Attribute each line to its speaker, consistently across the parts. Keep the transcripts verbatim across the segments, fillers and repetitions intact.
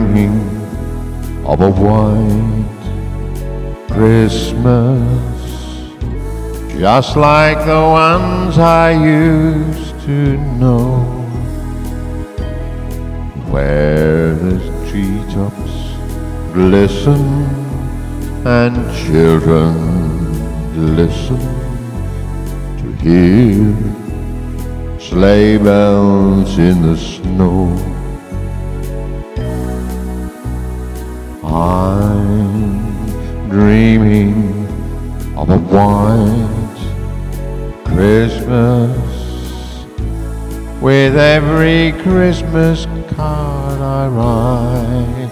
Speaker 1: dreaming of a white Christmas, just like the ones I used to know, where the treetops glisten and children listen to hear sleigh bells in the snow. I'm dreaming of a white Christmas, with every Christmas card I write.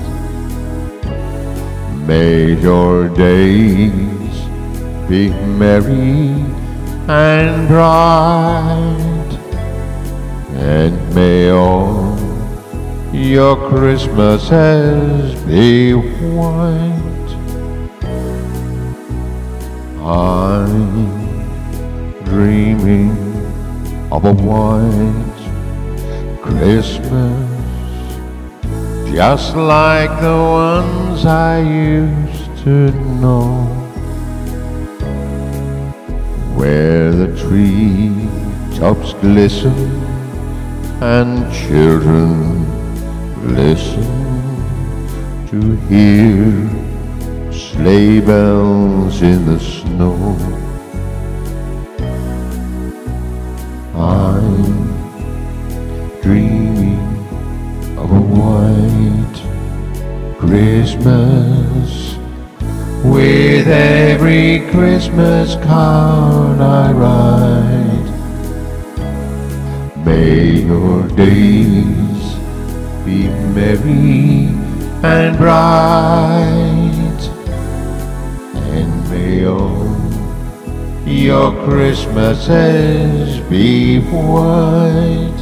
Speaker 1: May your days be merry and bright, and may all your Christmases be white. I'm dreaming of a white Christmas, just like the ones I used to know, where the tree tops glisten and children listen to hear sleigh bells in the snow. I'm dreaming of a white Christmas, with every Christmas card I write. May your days be merry and bright, and may all your Christmases be white.